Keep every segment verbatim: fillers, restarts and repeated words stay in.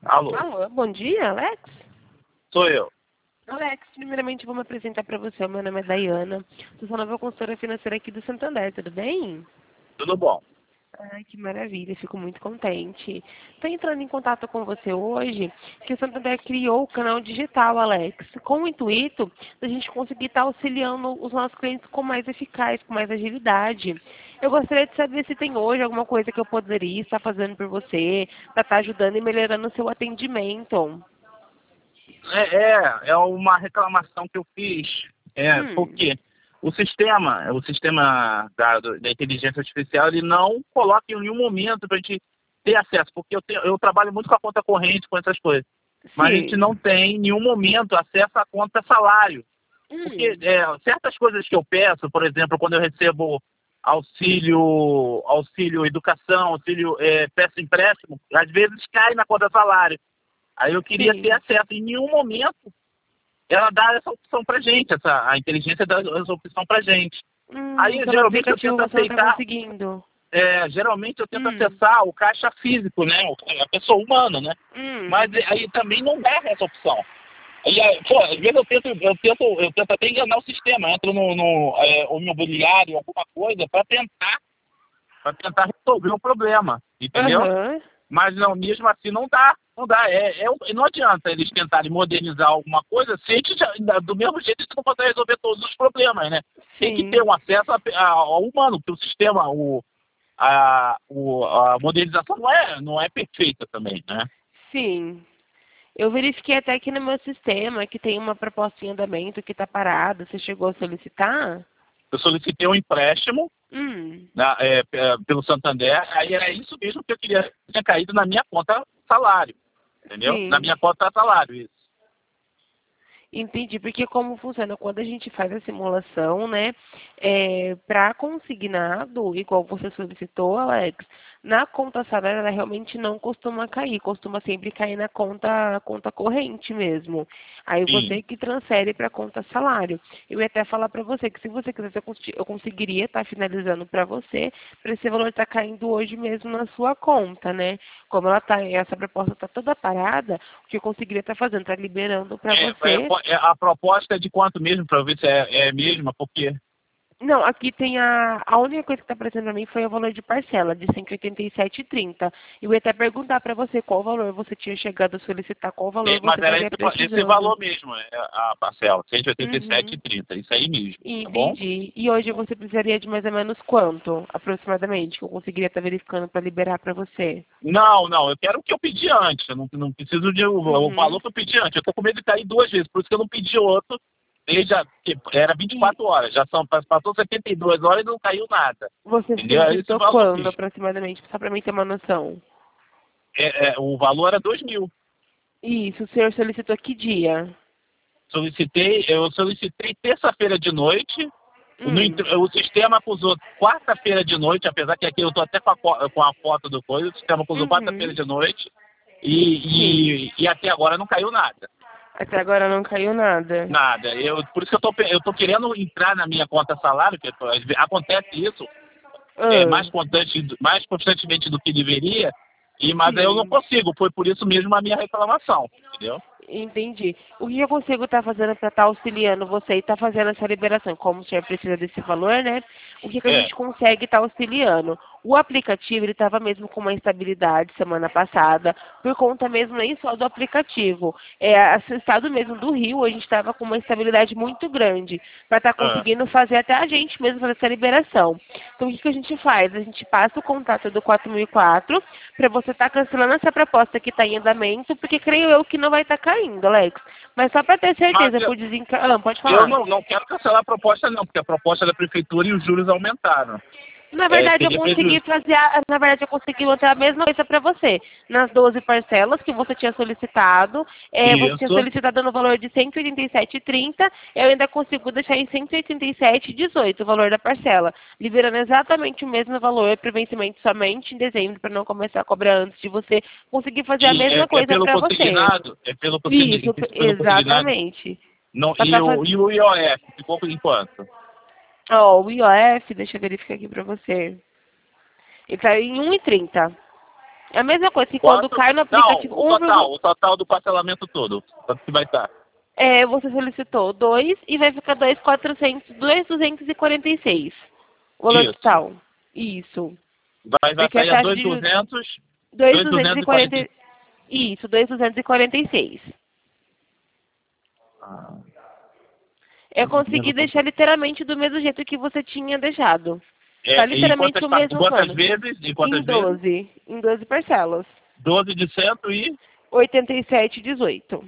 Alô? Alô, bom dia, Alex? Sou eu. Alex, primeiramente vou me apresentar para você. Meu nome é Dayana, sou sua nova consultora financeira aqui do Santander, tudo bem? Tudo bom? Ai, que maravilha, fico muito contente. Estou entrando em contato com você hoje, que o Santander criou o canal digital, Alex, com o intuito da gente conseguir estar auxiliando os nossos clientes com mais eficácia, com mais agilidade. Eu gostaria de saber se tem hoje alguma coisa que eu poderia estar fazendo por você, para estar ajudando e melhorando o seu atendimento. É, é, é uma reclamação que eu fiz. É, Hum, porque o sistema, o sistema da, do- da inteligência artificial, ele não coloca em nenhum momento para a gente ter acesso, porque eu, tenho, eu trabalho muito com a conta corrente, com essas coisas. Mas a gente sim. não tem em nenhum momento acesso à conta salário. Porque Hum, é, certas coisas que eu peço, por exemplo, quando eu recebo auxílio, auxílio educação, auxílio, é, peço empréstimo, às vezes cai na conta salário. Aí eu queria ter sim. acesso. Em nenhum momento ela dá essa opção pra gente, essa, a inteligência dá essa opção pra gente. Hum, Aí pelo geralmente eu aplicativo tento você não está aceitar, conseguindo. é, geralmente eu tento Hum, acessar o caixa físico, né? A pessoa humana, né? Mas hum, aí também não dá essa opção. E aí, pô, às vezes eu tento, eu tento, eu tento até enganar o sistema, entro no, no é, o imobiliário, alguma coisa, para tentar, para tentar resolver o problema, entendeu? aham, Mas não, mesmo assim não dá, não dá. É, é, não adianta eles tentarem modernizar alguma coisa se a gente já, do mesmo jeito a gente não consegue resolver todos os problemas, né? Tem que ter sim, um acesso a- a- ao humano, porque o sistema, o, a, o, a modernização não é, não é perfeita também, né? sim. Eu verifiquei até aqui no meu sistema que tem uma proposta em andamento que está parada. Você chegou a solicitar? Eu solicitei um empréstimo Hum, na- é, é, pelo Santander, aí era isso mesmo que eu queria, tinha caído na minha conta salário, entendeu? Na sim. minha conta salário, isso. Entendi, porque como funciona quando a gente faz a simulação, né? É, para consignado, igual você solicitou, Alex, na conta salário ela realmente não costuma cair, costuma sempre cair na conta, conta corrente mesmo. Aí Sim. você que transfere para a conta salário. Eu ia até falar para você que se você quisesse, eu, consi- eu conseguiria estar finalizando para você, para esse valor estar caindo hoje mesmo na sua conta, né? Como ela tá, essa proposta está toda parada, o que eu conseguiria estar fazendo, tá liberando para É, é, você. é, a proposta é de quanto mesmo, para ver se é, é mesma, porque Não, aqui tem a. A única coisa que está aparecendo para mim foi o valor de parcela, de cento e oitenta e sete e trinta. Eu ia até perguntar para você qual valor você tinha chegado a solicitar, qual é, valor você mas era estaria esse, va- esse precisando. valor mesmo, é, a parcela, Uhum. cento e oitenta e sete e trinta, isso aí mesmo, tá bom? Entendi. E hoje você precisaria de mais ou menos quanto, aproximadamente, que eu conseguiria estar verificando para liberar para você? Não, não, eu quero o que eu pedi antes, eu não, não preciso de o, o Uhum. valor que eu pedi antes, eu tô com medo de cair duas vezes, por isso que eu não pedi outro, desde a, que era vinte e E quatro horas, já são, passou setenta e duas horas e não caiu nada, você entendeu? É esse solicitou valor quando, mesmo. aproximadamente, só para mim ter uma noção? É, é, o valor era dois mil. Isso, o senhor solicitou que dia? Solicitei, eu solicitei terça-feira de noite. No Hum, int- o sistema acusou quarta-feira de noite, apesar que aqui eu estou até com a, co- com a foto do coisa, o sistema acusou quarta-feira uhum. de noite Sim. e, e, e até agora não caiu nada. Até agora não caiu nada. Nada. Eu, por isso que eu tô, pe- eu tô querendo entrar na minha conta salário, que às ve- acontece isso, é, Ah, mais, constante, mais constantemente do que deveria, e, mas aí eu não sim. consigo. Foi por isso mesmo a minha reclamação, entendeu? Entendi. O que eu consigo estar fazendo para estar auxiliando você e estar fazendo essa liberação? Como o senhor precisa desse valor, né? O que, que a É. gente consegue estar auxiliando? O aplicativo, ele estava mesmo com uma instabilidade semana passada, por conta mesmo nem só do aplicativo. É, o estado mesmo do Rio, a gente estava com uma instabilidade muito grande, para estar Ah, conseguindo fazer até a gente mesmo fazer essa liberação. Então, o que, que a gente faz? A gente passa o contato do quatro mil e quatro para você estar cancelando essa proposta que está em andamento, porque creio eu que não vai estar caindo, Alex. Mas só para ter mas certeza, eu, por desenca... Ah, pode eu falar. não, não quero cancelar a proposta não, porque a proposta da prefeitura e os juros aumentaram. Na É, verdade, eu seria consegui prejuízo. fazer, a- na verdade, eu consegui manter a mesma coisa para você. Nas doze parcelas que você tinha solicitado, é, você tinha Isso. solicitado no valor de cento e oitenta e sete e trinta, eu ainda consigo deixar em cento e oitenta e sete e dezoito o valor da parcela, liberando exatamente o mesmo valor para vencimento somente em dezembro, para não começar a cobrar antes de você conseguir fazer a E é, mesma é coisa pelo para você. consignado? É pelo, consign, Isso, pelo consignado? exatamente. Não, Pra e, tá o, faz... e o I O F ficou por enquanto? Ó, o I O F, deixa eu verificar aqui para você. Ele está em um e trinta. É a mesma coisa que Quanto? quando cai no Não, aplicativo o um, total, o total do parcelamento todo. Quanto que vai estar? é, você solicitou dois e vai ficar dois mil e quatrocentos, dois mil duzentos e quarenta e seis. O valor Isso. total. Isso. Vai, vai Porque a sair a taxa de dois mil e juros duzentos, dois dois mil mil duzentos duzentos e e quarenta. quarenta. Isso, dois mil duzentos e quarenta e seis. Ah, Eu consegui deixar literalmente do mesmo jeito que você tinha deixado. Tá é, e literalmente quantas, o pa- mesmo quantas plano. vezes? E Em quantas vezes? doze. Em doze parcelas. doze de cento e... oitenta e sete e dezoito.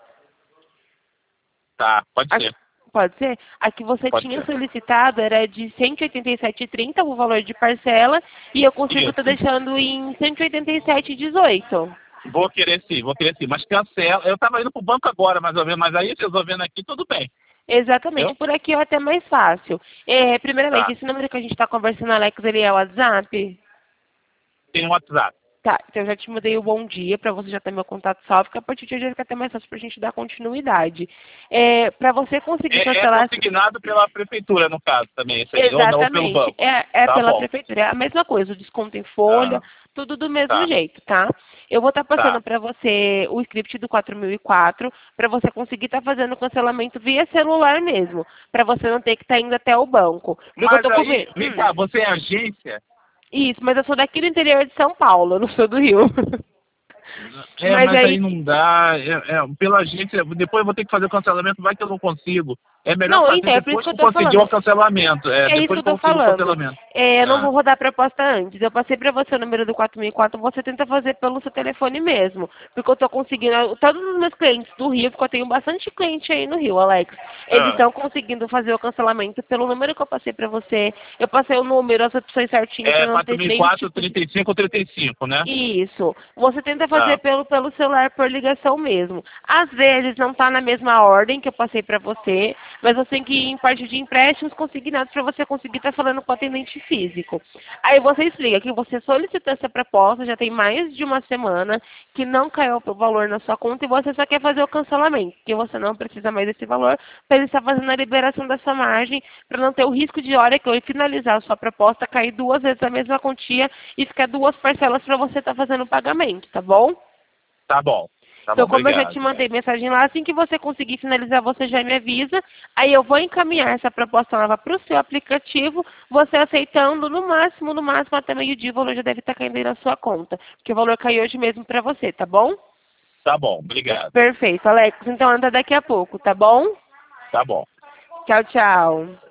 Tá, pode A- ser. Pode ser? A que você Pode tinha ser. solicitado era de cento e oitenta e sete e trinta o valor de parcela e eu consigo estar Isso. deixando em cento e oitenta e sete e dezoito. Vou querer sim, vou querer sim. Mas cancela. Eu tava indo pro banco agora, mais ou menos, mas aí resolvendo aqui, tudo bem. Exatamente, Entendeu? por aqui é até mais fácil. É, primeiramente, Tá. esse número que a gente está conversando, Alex, ele é o WhatsApp? Tem um WhatsApp. Tá, então eu já te mandei o bom dia para você já ter meu contato salvo, que a partir de hoje fica até mais fácil para a gente dar continuidade. É, para você conseguir É, é cancelar... consignado pela prefeitura, no caso, também, isso aí, ou, não, ou pelo Exatamente, banco. é, é Tá pela bom. prefeitura, é a mesma coisa, o desconto em folha, Ah, tudo do mesmo tá, jeito, tá? Eu vou estar tá. passando para você o script do quatro mil e quatro, para você conseguir estar fazendo o cancelamento via celular mesmo, para você não ter que estar indo até o banco. Porque eu Mas tô com... aí, vem cá, Hum, você é agência? isso, mas eu sou daqui do interior de São Paulo, eu não sou do Rio. É, Mas mas aí aí... não dá. É, é, pela agência, depois eu vou ter que fazer o cancelamento, vai que eu não consigo. É melhor Não, fazer então, é por isso depois que que eu eu tô conseguir falando. o cancelamento. É, É isso que depois eu que eu tô consigo o falando. cancelamento. É, eu não Ah, vou rodar a proposta antes. Eu passei para você o número do quatro mil e quatro, você tenta fazer pelo seu telefone mesmo. Porque eu tô conseguindo, todos os meus clientes do Rio, porque eu tenho bastante cliente aí no Rio, Alex. Eles ah. estão conseguindo fazer o cancelamento pelo número que eu passei para você. Eu passei o número, as opções certinho para É não ter quatro mil e nenhum quatro, tipo de... trinta e cinco, trinta e cinco, né? Isso. Você tenta fazer Ah, pelo, pelo celular por ligação mesmo. Às vezes não está na mesma ordem que eu passei para você, mas você tem que ir em parte de empréstimos consignados para você conseguir estar falando com o atendente físico. Aí você explica que você solicitou essa proposta, já tem mais de uma semana, que não caiu o valor na sua conta e você só quer fazer o cancelamento, que você não precisa mais desse valor para ele estar fazendo a liberação da sua margem, para não ter o risco de hora que eu finalizar a sua proposta, cair duas vezes a mesma quantia e ficar duas parcelas para você estar fazendo o pagamento, tá bom? tá bom. Tá bom, Então, como eu já te obrigado. mandei mensagem lá, assim que você conseguir finalizar, você já me avisa. Aí eu vou encaminhar essa proposta nova para o seu aplicativo. Você aceitando, no máximo, no máximo, até meio-dia, o valor já deve estar caindo aí na sua conta. Porque o valor caiu hoje mesmo para você, tá bom? Tá bom, obrigado. Perfeito, Alex. Então, anda daqui a pouco, tá bom? Tá bom. Tchau, tchau.